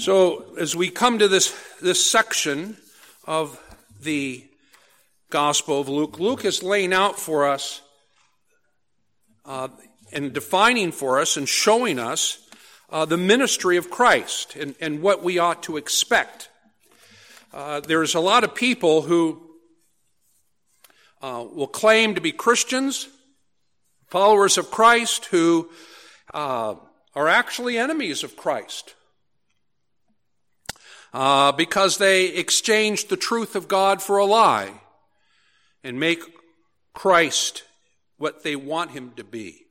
So as we come to this section of the Gospel of Luke, Luke is laying out for us and defining for us and showing us the ministry of Christ and what we ought to expect. There's a lot of people who will claim to be Christians, followers of Christ, who are actually enemies of Christ because they exchange the truth of God for a lie and make Christ what they want him to be.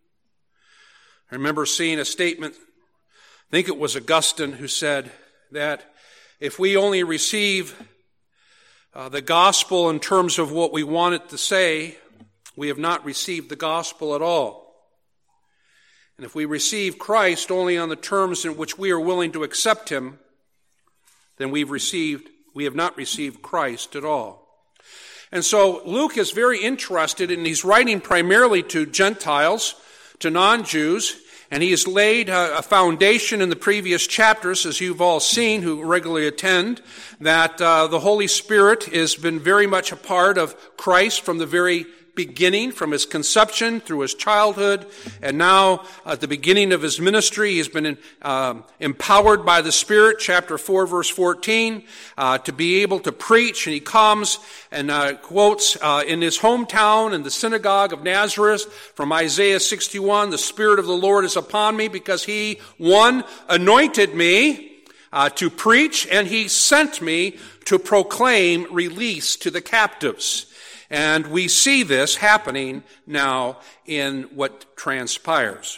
I remember seeing a statement, I think it was Augustine, who said that if we only receive the gospel in terms of what we want it to say, we have not received the gospel at all. And if we receive Christ only on the terms in which we are willing to accept him, then we have not received Christ at all. And so Luke is very interested, and he's writing primarily to Gentiles, to non-Jews, and he has laid a foundation in the previous chapters, as you've all seen who regularly attend, that the Holy Spirit has been very much a part of Christ from the very beginning, from his conception through his childhood, and now at the beginning of his ministry, he's been empowered by the Spirit, chapter 4, verse 14, to be able to preach, and he comes and quotes in his hometown in the synagogue of Nazareth from Isaiah 61, "The Spirit of the Lord is upon me because he, one, anointed me to preach, and he sent me to proclaim release to the captives." And we see this happening now in what transpires.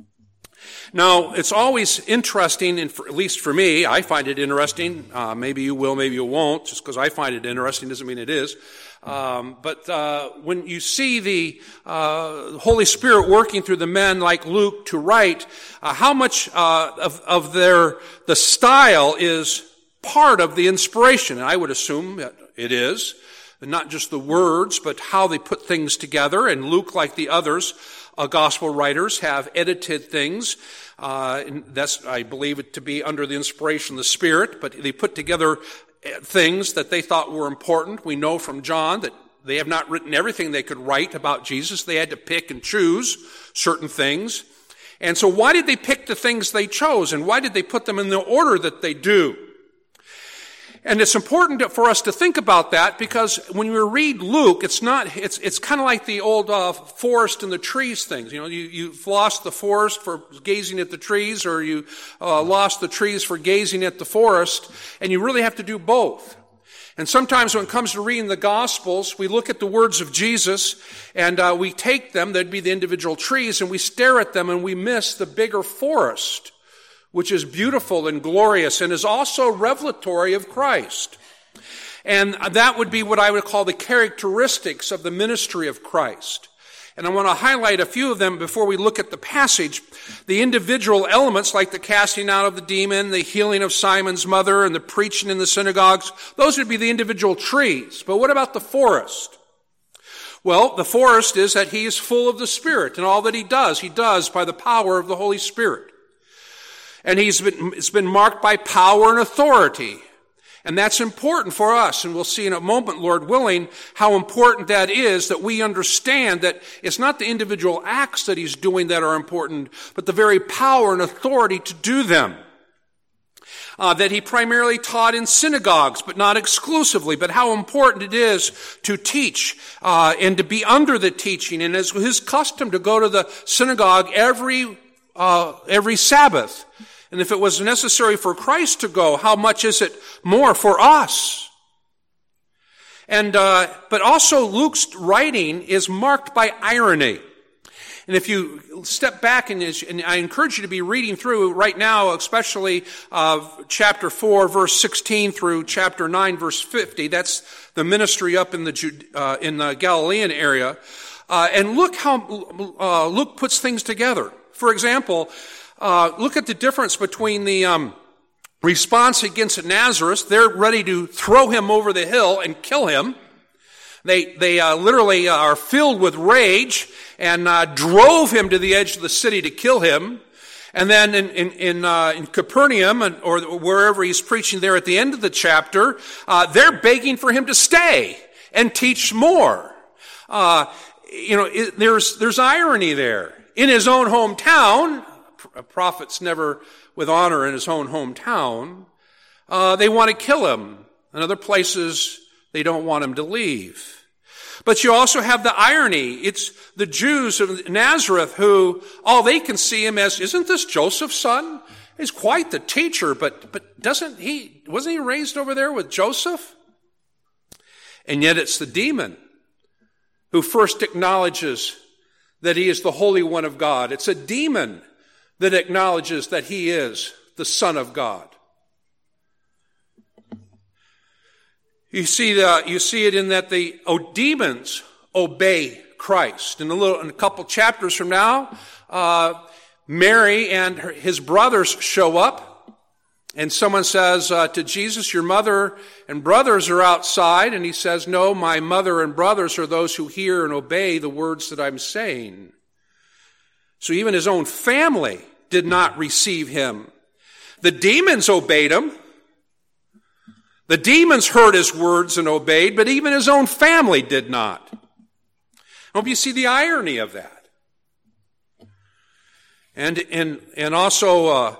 Now, it's always interesting, and at least for me, I find it interesting. Maybe you will, maybe you won't. Just because I find it interesting doesn't mean it is. But when you see the Holy Spirit working through the men like Luke to write, how much of the style is part of the inspiration? And I would assume that it is. And not just the words, but how they put things together. And Luke, like the others, gospel writers, have edited things. And that's, I believe it to be under the inspiration of the Spirit, but they put together things that they thought were important. We know from John that they have not written everything they could write about Jesus. They had to pick and choose certain things. And so why did they pick the things they chose? And why did they put them in the order that they do? And it's important for us to think about that, because when you read Luke, it's kind of like the old forest and the trees things. You know, you've lost the forest for gazing at the trees, or you lost the trees for gazing at the forest, and you really have to do both. And sometimes when it comes to reading the Gospels, we look at the words of Jesus, and we take them, that'd be the individual trees, and we stare at them, and we miss the bigger forest, which is beautiful and glorious and is also revelatory of Christ. And that would be what I would call the characteristics of the ministry of Christ. And I want to highlight a few of them before we look at the passage. The individual elements, like the casting out of the demon, the healing of Simon's mother, and the preaching in the synagogues, those would be the individual trees. But what about the forest? Well, the forest is that he is full of the Spirit, and all that he does by the power of the Holy Spirit. And it's been marked by power and authority. And that's important for us. And we'll see in a moment, Lord willing, how important that is, that we understand that it's not the individual acts that he's doing that are important, but the very power and authority to do them. That he primarily taught in synagogues, but not exclusively, but how important it is to teach and to be under the teaching. And it's his custom to go to the synagogue every Sabbath. And if it was necessary for Christ to go, how much is it more for us? And but also Luke's writing is marked by irony. And if you step back, and I encourage you to be reading through right now, especially chapter 4, verse 16 through chapter 9, verse 50. That's the ministry up in the Galilean area. And look how Luke puts things together. For example, look at the difference between the response against Nazareth. They're ready to throw him over the hill and kill him. They literally are filled with rage and drove him to the edge of the city to kill him. And then in Capernaum, or wherever he's preaching there at the end of the chapter, they're begging for him to stay and teach more. There's irony there. In his own hometown, a prophet's never with honor in his own hometown, they want to kill him. In other places, they don't want him to leave. But you also have the irony. It's the Jews of Nazareth who, all they can see him as, isn't this Joseph's son? He's quite the teacher, but wasn't he raised over there with Joseph? And yet it's the demon who first acknowledges that he is the Holy One of God. It's a demon that acknowledges that he is the Son of God. You see it in that the demons obey Christ. In a couple chapters from now, Mary and his brothers show up, and someone says to Jesus, "Your mother and brothers are outside," and he says, "No, my mother and brothers are those who hear and obey the words that I'm saying." So even his own family did not receive him. The demons obeyed him. The demons heard his words and obeyed, but even his own family did not. I hope you see the irony of that. And also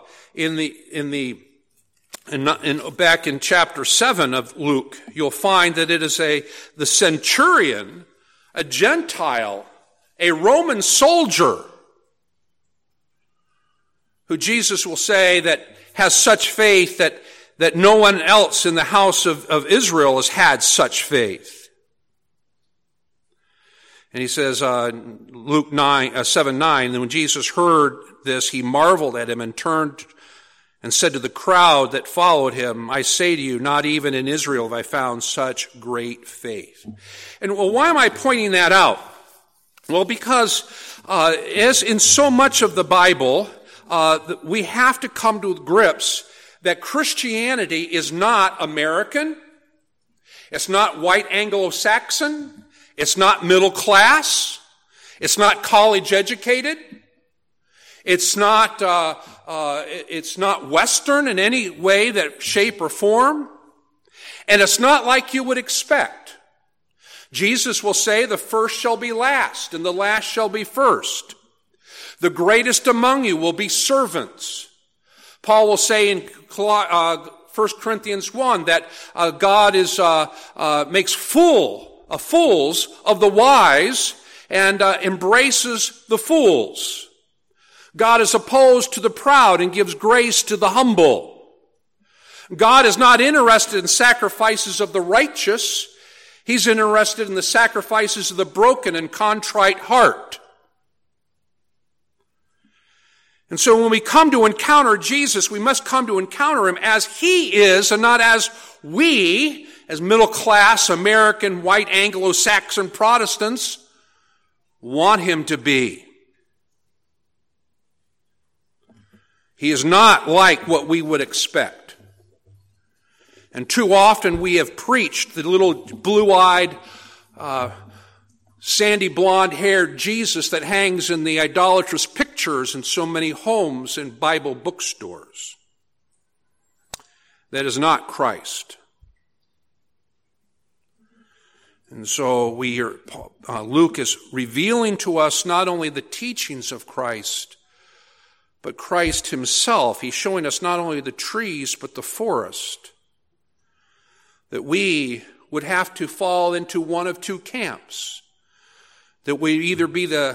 back in chapter 7 of Luke, you'll find that it is the centurion, a Gentile, a Roman soldier, who Jesus will say that has such faith that no one else in the house of Israel has had such faith. And he says, Luke 7:9, and when Jesus heard this, he marveled at him and turned and said to the crowd that followed him, "I say to you, not even in Israel have I found such great faith." And why am I pointing that out? Well, because as in so much of the Bible, we have to come to grips that Christianity is not American, it's not white Anglo-Saxon, it's not middle class, it's not college educated, it's not Western in any way, shape, or form, and it's not like you would expect. Jesus will say, "The first shall be last, and the last shall be first. The greatest among you will be servants." Paul will say in 1 Corinthians 1 that God makes fools of the wise and embraces the fools. God is opposed to the proud and gives grace to the humble. God is not interested in sacrifices of the righteous. He's interested in the sacrifices of the broken and contrite heart. And so when we come to encounter Jesus, we must come to encounter him as he is and not as we, as middle-class American, white Anglo-Saxon Protestants, want him to be. He is not like what we would expect. And too often we have preached the little blue-eyed, sandy blonde-haired Jesus that hangs in the idolatrous pictures in so many homes and Bible bookstores. That is not Christ. And so Luke is revealing to us not only the teachings of Christ, but Christ himself. He's showing us not only the trees, but the forest. That we would have to fall into one of two camps. That we either be the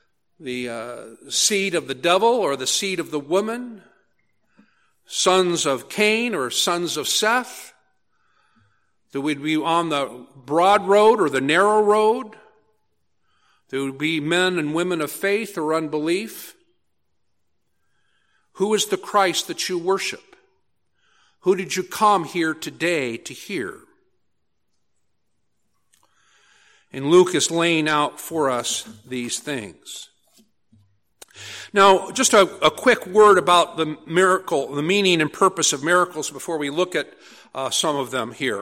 seed of the devil or the seed of the woman, sons of Cain or sons of Seth, that we'd be on the broad road or the narrow road, that would be men and women of faith or unbelief. Who is the Christ that you worship? Who did you come here today to hear? And Luke is laying out for us these things. Now, just a quick word about the miracle, the meaning and purpose of miracles before we look at some of them here.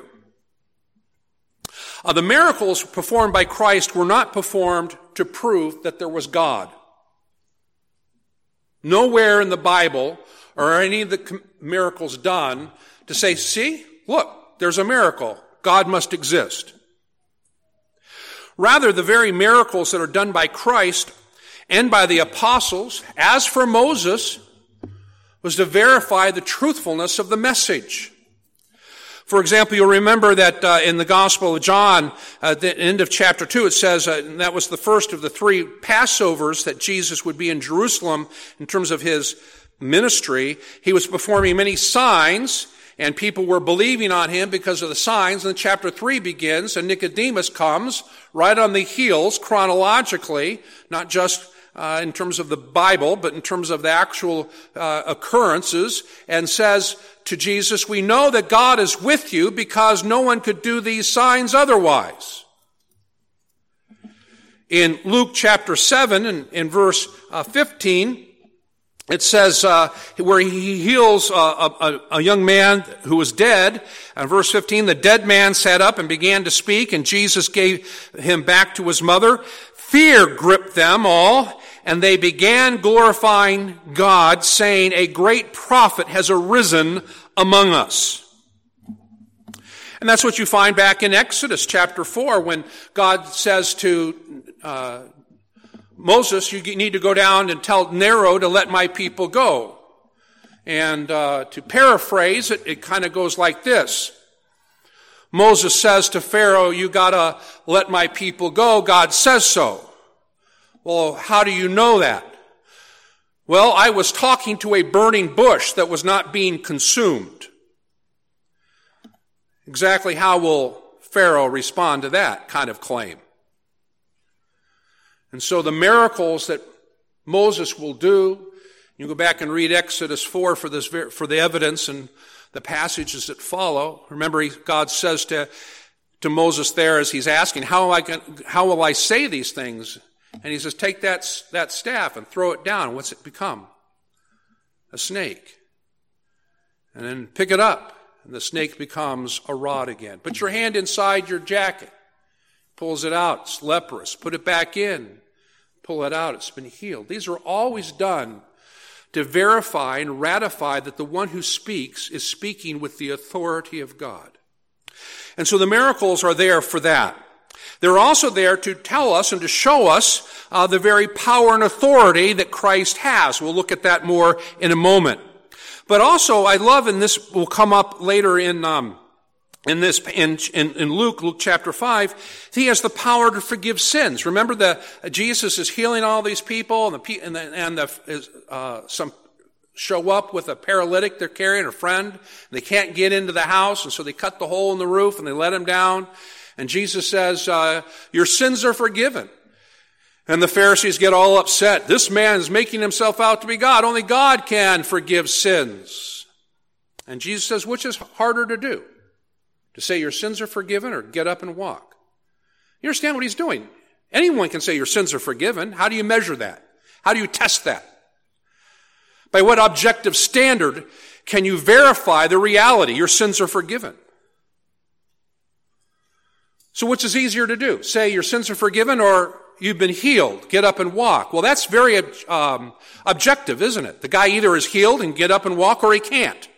The miracles performed by Christ were not performed to prove that there was God. Nowhere in the Bible are any of the miracles done to say, see, look, there's a miracle. God must exist. Rather, the very miracles that are done by Christ and by the apostles, as for Moses, was to verify the truthfulness of the message. For example, you'll remember that in the Gospel of John, at the end of chapter 2, it says that was the first of the 3 Passovers that Jesus would be in Jerusalem in terms of his ministry. He was performing many signs, and people were believing on him because of the signs. And then chapter 3 begins, and Nicodemus comes right on the heels, chronologically, not just in terms of the Bible, but in terms of the actual occurrences, and says to Jesus, we know that God is with you because no one could do these signs otherwise. In Luke chapter 7, in verse 15, it says where he heals a young man who was dead. In verse 15, the dead man sat up and began to speak, and Jesus gave him back to his mother. Fear gripped them all, and they began glorifying God, saying, a great prophet has arisen among us. And that's what you find back in Exodus chapter 4, when God says to Moses, you need to go down and tell Nero to let my people go. And to paraphrase it, it kind of goes like this. Moses says to Pharaoh, you gotta let my people go. God says so. Well, how do you know that? Well, I was talking to a burning bush that was not being consumed. Exactly how will Pharaoh respond to that kind of claim? And so the miracles that Moses will do, you go back and read Exodus 4 for the evidence and the passages that follow. Remember, God says to Moses there as he's asking, how will I say these things? And he says, take that staff and throw it down. What's it become? A snake. And then pick it up, and the snake becomes a rod again. Put your hand inside your jacket. Pulls it out. It's leprous. Put it back in. Pull it out. It's been healed. These are always done to verify and ratify that the one who speaks is speaking with the authority of God. And so the miracles are there for that. They're also there to tell us and to show us the very power and authority that Christ has. We'll look at that more in a moment. But also, I love, and this will come up later in Luke chapter 5, he has the power to forgive sins. Remember Jesus is healing all these people, and some show up with a paralytic they're carrying, a friend, and they can't get into the house, and so they cut the hole in the roof and they let him down. And Jesus says, your sins are forgiven. And the Pharisees get all upset. This man is making himself out to be God. Only God can forgive sins. And Jesus says, which is harder to do? To say your sins are forgiven or get up and walk? You understand what he's doing? Anyone can say your sins are forgiven. How do you measure that? How do you test that? By what objective standard can you verify the reality? Your sins are forgiven. So which is easier to do? Say your sins are forgiven or you've been healed, get up and walk. Well, that's very objective, isn't it? The guy either is healed and get up and walk or he can't.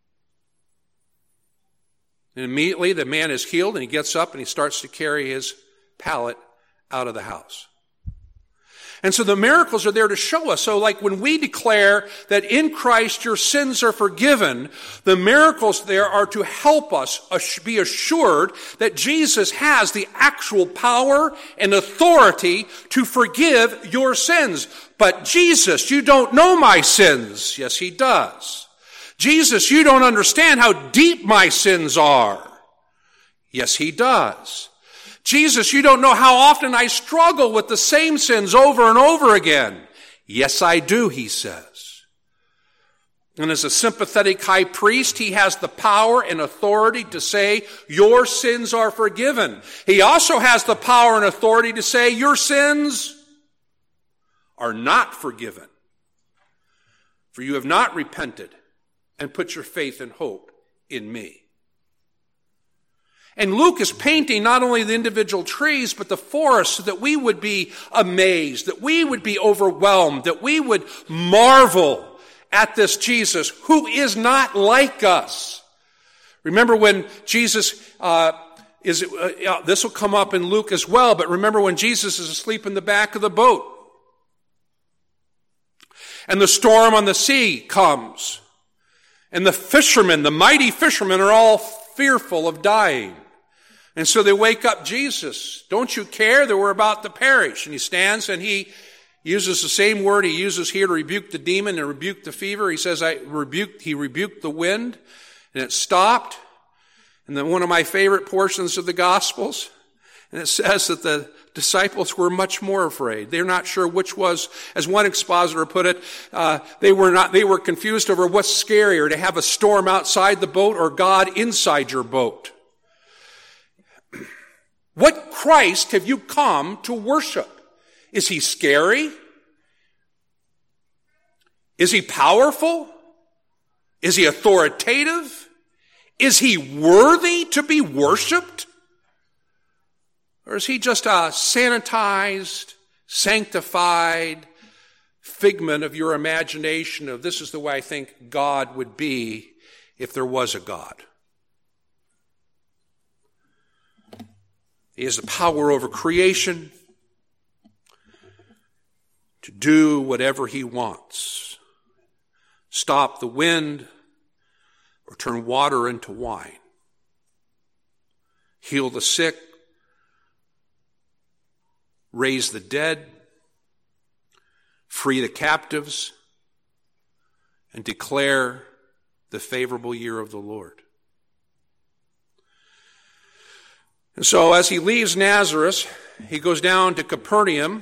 And immediately the man is healed and he gets up and he starts to carry his pallet out of the house. And so the miracles are there to show us. So like when we declare that in Christ your sins are forgiven, the miracles there are to help us be assured that Jesus has the actual power and authority to forgive your sins. But Jesus, you don't know my sins. Yes, he does. Jesus, you don't understand how deep my sins are. Yes, he does. Jesus, you don't know how often I struggle with the same sins over and over again. Yes, I do, he says. And as a sympathetic high priest, he has the power and authority to say, your sins are forgiven. He also has the power and authority to say, your sins are not forgiven. For you have not repented and put your faith and hope in me. And Luke is painting not only the individual trees, but the forest, so that we would be amazed, that we would be overwhelmed, that we would marvel at this Jesus who is not like us. Remember when Jesus this will come up in Luke as well, but remember when Jesus is asleep in the back of the boat, and the storm on the sea comes, and the fishermen, the mighty fishermen, are all fearful of dying. And so they wake up Jesus. Don't you care that we're about to perish? And he stands and he uses the same word he uses here to rebuke the demon and rebuke the fever. He says, he rebuked the wind, and it stopped. And then one of my favorite portions of the Gospels, and it says that the disciples were much more afraid. They're not sure which was, as one expositor put it, they were confused over what's scarier, to have a storm outside the boat or God inside your boat. What Christ have you come to worship? Is he scary? Is he powerful? Is he authoritative? Is he worthy to be worshiped? Or is he just a sanitized, sanctified figment of your imagination of this is the way I think God would be if there was a God? He has the power over creation to do whatever he wants. Stop the wind or turn water into wine. Heal the sick. Raise the dead. Free the captives. And declare the favorable year of the Lord. And so as he leaves Nazareth, he goes down to Capernaum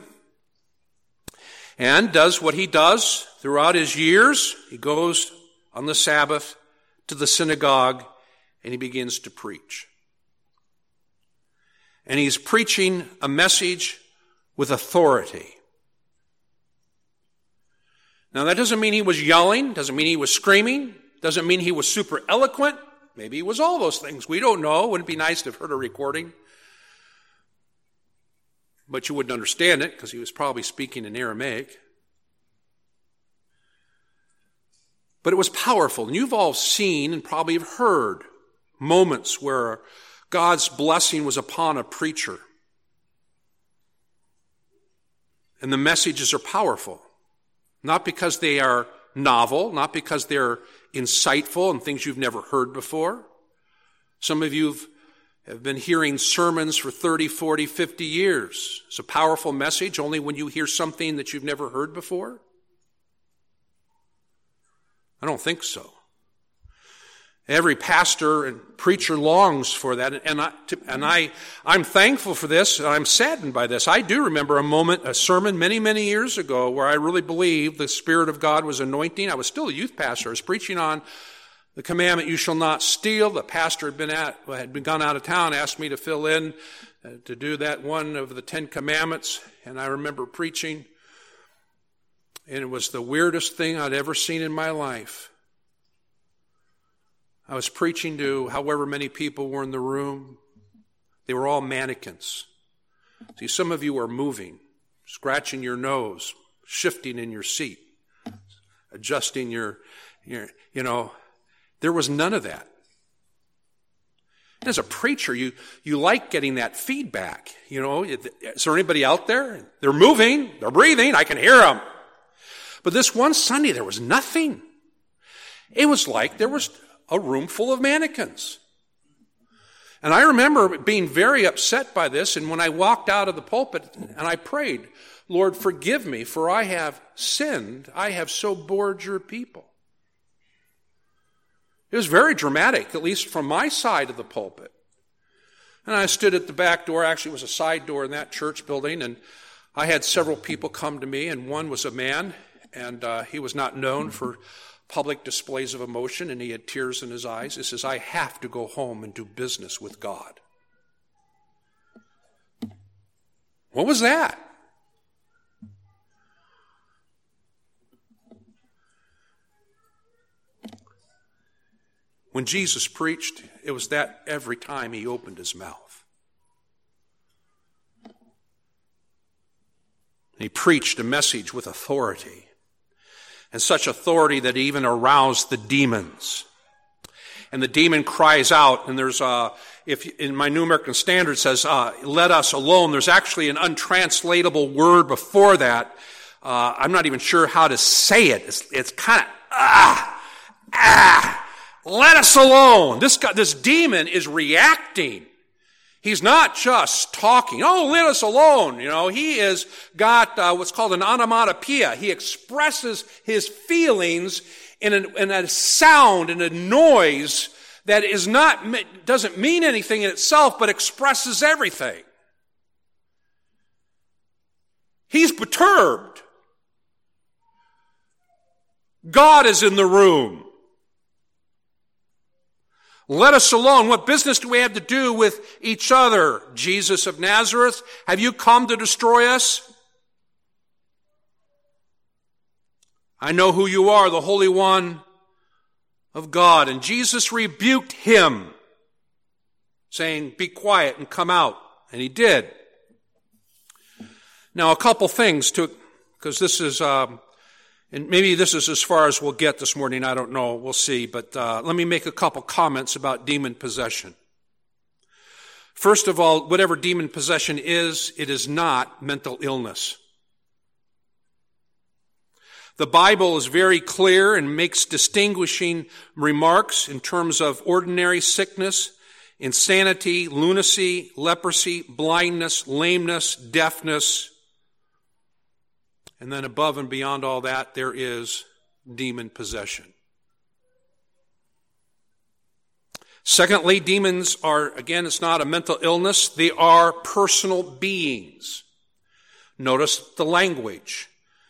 and does what he does throughout his years. He goes on the Sabbath to the synagogue and he begins to preach. And he's preaching a message with authority. Now that doesn't mean he was yelling, doesn't mean he was screaming, doesn't mean he was super eloquent. Maybe it was all those things. We don't know. Wouldn't it be nice to have heard a recording? But you wouldn't understand it because he was probably speaking in Aramaic. But it was powerful. And you've all seen and probably have heard moments where God's blessing was upon a preacher. And the messages are powerful. Not because they are novel, not because they're insightful and things you've never heard before. Some of you have been hearing sermons for 30, 40, 50 years. It's a powerful message only when you hear something that you've never heard before. I don't think so. Every pastor and preacher longs for that, and I'm thankful for this, and I'm saddened by this. I do remember a sermon many, many years ago where I really believed the Spirit of God was anointing. I was still a youth pastor. I was preaching on the commandment, you shall not steal. The pastor had been gone out of town, asked me to fill in to do that one of the 10 commandments, and I remember preaching, and it was the weirdest thing I'd ever seen in my life. I was preaching to however many people were in the room. They were all mannequins. See, some of you are moving, scratching your nose, shifting in your seat, adjusting your there was none of that. And as a preacher, you like getting that feedback. Is there anybody out there? They're moving, they're breathing, I can hear them. But this one Sunday, there was nothing. It was like there was a room full of mannequins. And I remember being very upset by this, and when I walked out of the pulpit and I prayed, Lord, forgive me, for I have sinned. I have so bored your people. It was very dramatic, at least from my side of the pulpit. And I stood at the back door. Actually, it was a side door in that church building, and I had several people come to me, and one was a man, and he was not known for public displays of emotion, and he had tears in his eyes. He says, I have to go home and do business with God. What was that? When Jesus preached, it was that every time he opened his mouth. He preached a message with authority, and such authority that it even aroused the demons. And the demon cries out, and there's if in my New American Standard says, let us alone. There's actually an untranslatable word before that. I'm not even sure how to say it. It's kind of, let us alone. This demon is reacting. He's not just talking, oh, let us alone. He has got what's called an onomatopoeia. He expresses his feelings in a sound, in a noise that doesn't mean anything in itself, but expresses everything. He's perturbed. God is in the room. Let us alone. What business do we have to do with each other? Jesus of Nazareth, have you come to destroy us? I know who you are, the Holy One of God. And Jesus rebuked him, saying, be quiet and come out. And he did. Now, a couple things because this is, and maybe this is as far as we'll get this morning. I don't know. We'll see. But let me make a couple comments about demon possession. First of all, whatever demon possession is, it is not mental illness. The Bible is very clear and makes distinguishing remarks in terms of ordinary sickness, insanity, lunacy, leprosy, blindness, lameness, deafness. And then above and beyond all that, there is demon possession. Secondly, demons are, again, it's not a mental illness. They are personal beings. Notice the language.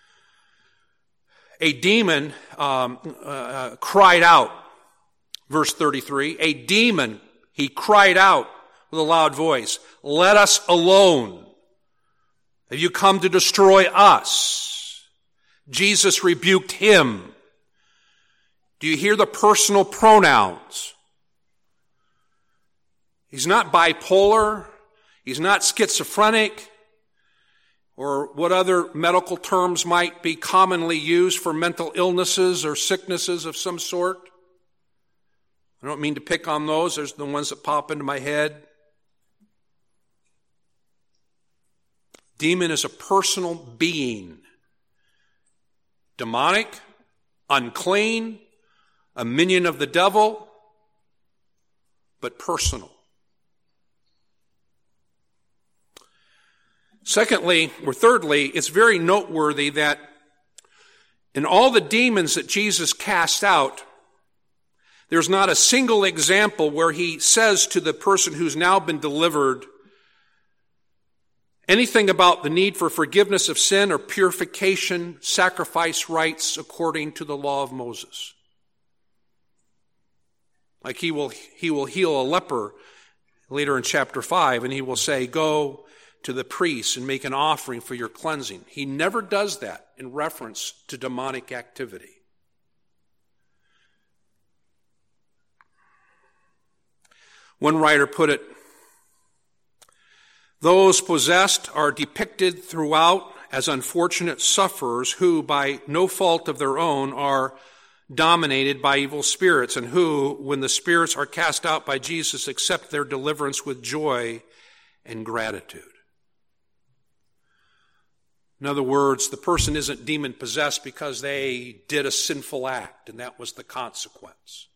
A demon cried out, verse 33. A demon, he cried out with a loud voice, let us alone. Have you come to destroy us? Jesus rebuked him. Do you hear the personal pronouns? He's not bipolar. He's not schizophrenic, or what other medical terms might be commonly used for mental illnesses or sicknesses of some sort. I don't mean to pick on those. There's the ones that pop into my head. Demon is a personal being. Demonic, unclean, a minion of the devil, but personal. Secondly, or thirdly, it's very noteworthy that in all the demons that Jesus cast out, there's not a single example where he says to the person who's now been delivered anything about the need for forgiveness of sin or purification, sacrifice rites according to the law of Moses. Like he will heal a leper later in chapter 5, and he will say, go to the priest and make an offering for your cleansing. He never does that in reference to demonic activity. One writer put it, those possessed are depicted throughout as unfortunate sufferers who, by no fault of their own, are dominated by evil spirits, and who, when the spirits are cast out by Jesus, accept their deliverance with joy and gratitude. In other words, the person isn't demon-possessed because they did a sinful act, and that was the consequence.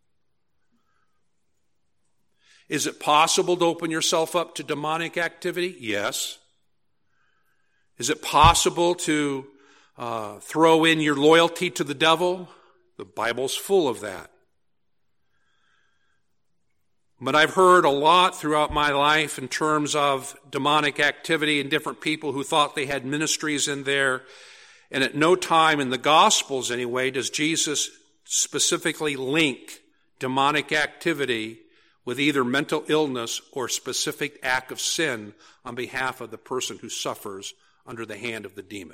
Is it possible to open yourself up to demonic activity? Yes. Is it possible to throw in your loyalty to the devil? The Bible's full of that. But I've heard a lot throughout my life in terms of demonic activity and different people who thought they had ministries in there. And at no time in the Gospels, anyway, does Jesus specifically link demonic activity with either mental illness or specific act of sin on behalf of the person who suffers under the hand of the demon.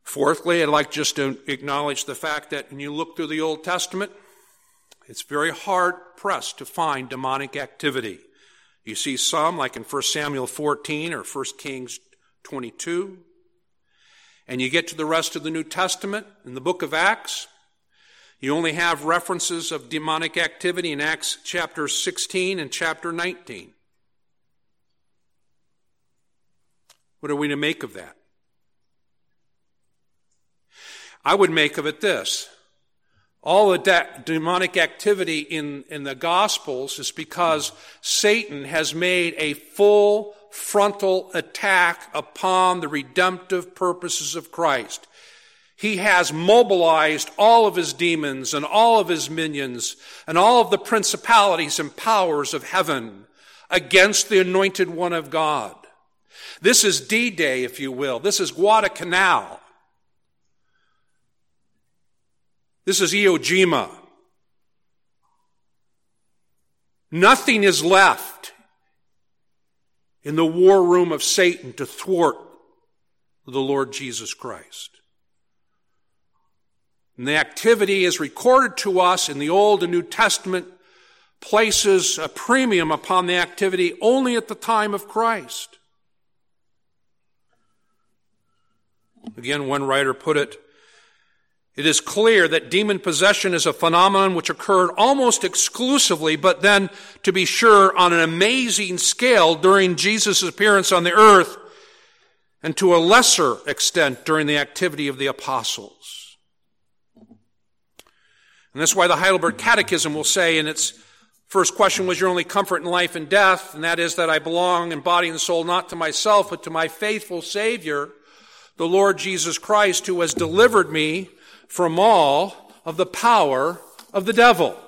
Fourthly, I'd like just to acknowledge the fact that when you look through the Old Testament, it's very hard-pressed to find demonic activity. You see some, like in 1 Samuel 14 or 1 Kings 22. And you get to the rest of the New Testament, in the book of Acts, you only have references of demonic activity in Acts chapter 16 and chapter 19. What are we to make of that? I would make of it this. All the demonic activity in the Gospels is because Satan has made a full frontal attack upon the redemptive purposes of Christ. He has mobilized all of his demons and all of his minions and all of the principalities and powers of heaven against the anointed one of God. This is D-Day, if you will. This is Guadalcanal. This is Iwo Jima. Nothing is left in the war room of Satan to thwart the Lord Jesus Christ. And the activity is recorded to us in the Old and New Testament places a premium upon the activity only at the time of Christ. Again, one writer put it, it is clear that demon possession is a phenomenon which occurred almost exclusively, but then, to be sure, on an amazing scale during Jesus' appearance on the earth, and to a lesser extent during the activity of the apostles. And that's why the Heidelberg Catechism will say in its first question, was your only comfort in life and death? And that is that I belong in body and soul not to myself, but to my faithful Savior, the Lord Jesus Christ, who has delivered me from all of the power of the devil.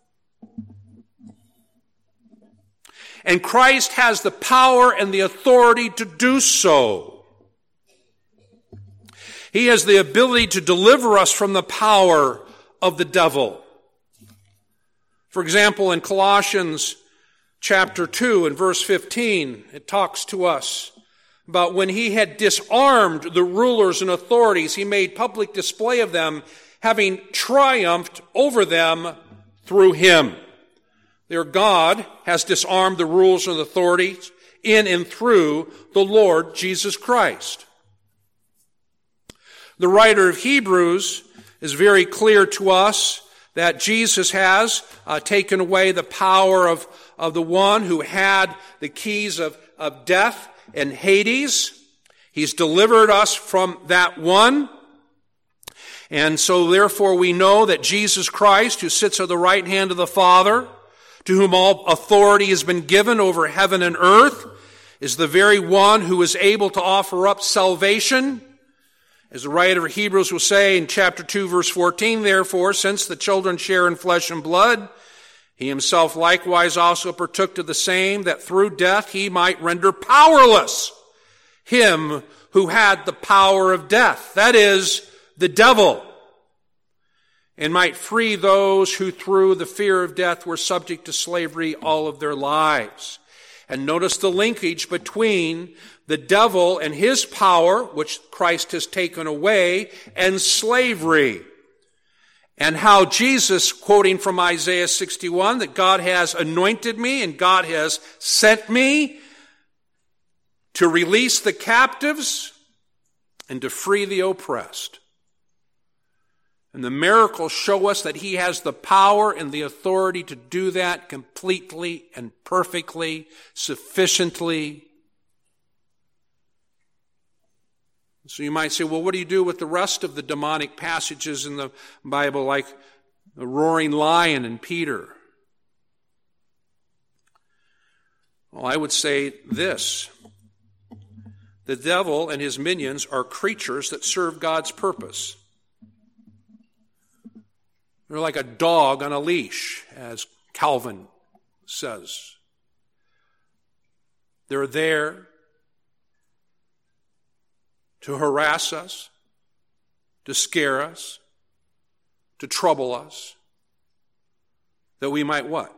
And Christ has the power and the authority to do so. He has the ability to deliver us from the power of the devil. For example, in Colossians chapter 2 and verse 15, it talks to us about when he had disarmed the rulers and authorities, he made public display of them, having triumphed over them through him. Their God has disarmed the rulers and authorities in and through the Lord Jesus Christ. The writer of Hebrews is very clear to us that Jesus has taken away the power of the one who had the keys of death and Hades. He's delivered us from that one. And so therefore we know that Jesus Christ, who sits at the right hand of the Father, to whom all authority has been given over heaven and earth, is the very one who is able to offer up salvation. As the writer of Hebrews will say in chapter 2, verse 14, therefore, since the children share in flesh and blood, he himself likewise also partook of the same, that through death he might render powerless him who had the power of death, that is, the devil, and might free those who through the fear of death were subject to slavery all of their lives. And notice the linkage between the devil and his power, which Christ has taken away, and slavery. And how Jesus, quoting from Isaiah 61, that God has anointed me and God has sent me to release the captives and to free the oppressed. And the miracles show us that he has the power and the authority to do that completely and perfectly, sufficiently. So you might say, well, what do you do with the rest of the demonic passages in the Bible, like the roaring lion and Peter? Well, I would say this. The devil and his minions are creatures that serve God's purpose. They're like a dog on a leash, as Calvin says. They're there to harass us, to scare us, to trouble us, that we might what?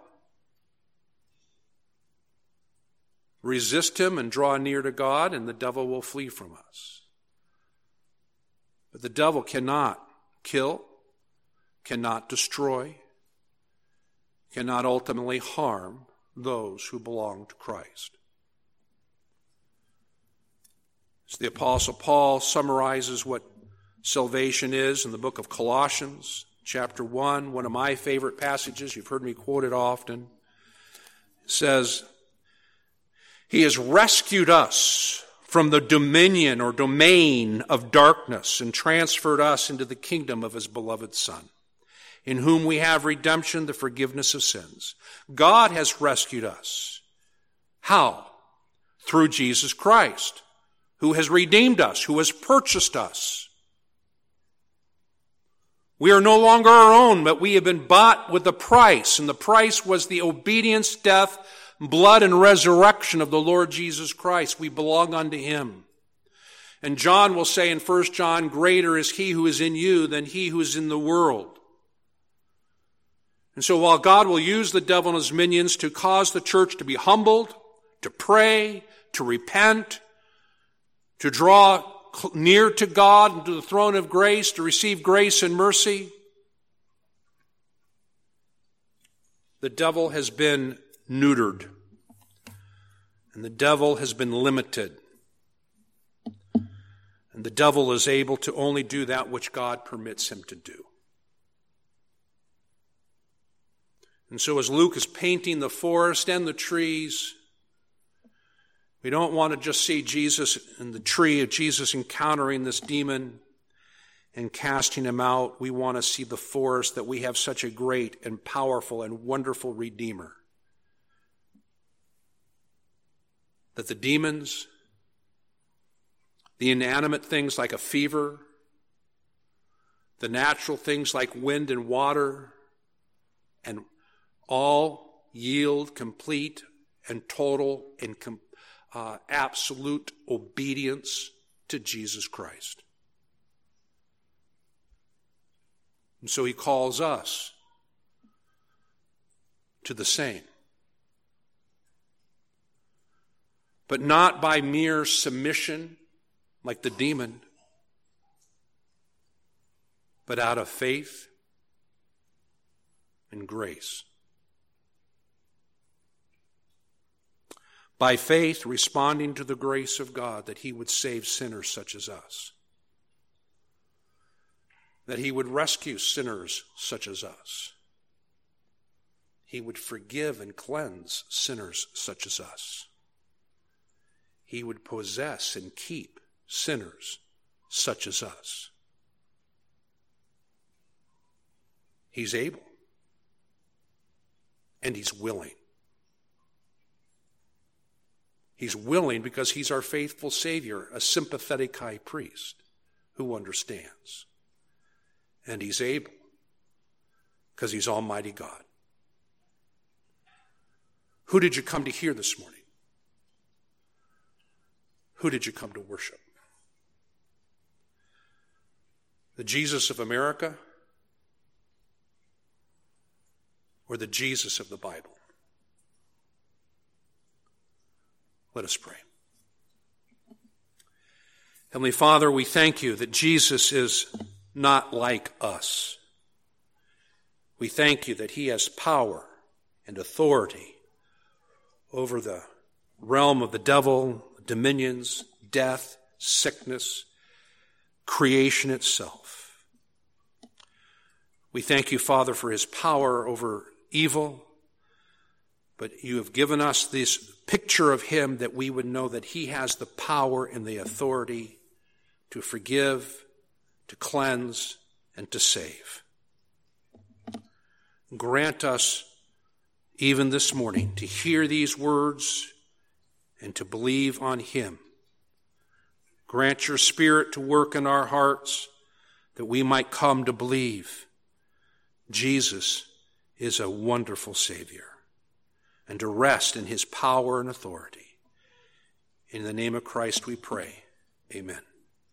Resist him and draw near to God, and the devil will flee from us. But the devil cannot kill, cannot destroy, cannot ultimately harm those who belong to Christ. As the Apostle Paul summarizes what salvation is in the book of Colossians, chapter 1, one of my favorite passages, you've heard me quote it often, it says, He has rescued us from the dominion or domain of darkness and transferred us into the kingdom of His beloved Son, in whom we have redemption, the forgiveness of sins. God has rescued us. How? Through Jesus Christ, who has redeemed us, who has purchased us. We are no longer our own, but we have been bought with a price, and the price was the obedience, death, blood, and resurrection of the Lord Jesus Christ. We belong unto Him. And John will say in 1 John, greater is He who is in you than he who is in the world. And so while God will use the devil and his minions to cause the church to be humbled, to pray, to repent, to draw near to God and to the throne of grace, to receive grace and mercy, the devil has been neutered, and the devil has been limited, and the devil is able to only do that which God permits him to do. And so as Luke is painting the forest and the trees, we don't want to just see Jesus in the tree of Jesus encountering this demon and casting him out. We want to see the forest, that we have such a great and powerful and wonderful Redeemer. That the demons, the inanimate things like a fever, the natural things like wind and water, and all yield complete and total and absolute obedience to Jesus Christ. And so He calls us to the same. But not by mere submission like the demon, but out of faith and grace. By faith, responding to the grace of God that He would save sinners such as us. That He would rescue sinners such as us. He would forgive and cleanse sinners such as us. He would possess and keep sinners such as us. He's able. And He's willing. He's willing because He's our faithful Savior, a sympathetic high priest who understands. And He's able because He's Almighty God. Who did you come to hear this morning? Who did you come to worship? The Jesus of America or the Jesus of the Bible? Let us pray. Heavenly Father, we thank You that Jesus is not like us. We thank You that He has power and authority over the realm of the devil, dominions, death, sickness, creation itself. We thank You, Father, for His power over evil. But You have given us this picture of Him that we would know that He has the power and the authority to forgive, to cleanse, and to save. Grant us, even this morning, to hear these words and to believe on Him. Grant Your Spirit to work in our hearts that we might come to believe Jesus is a wonderful Savior, and to rest in His power and authority. In the name of Christ we pray. Amen.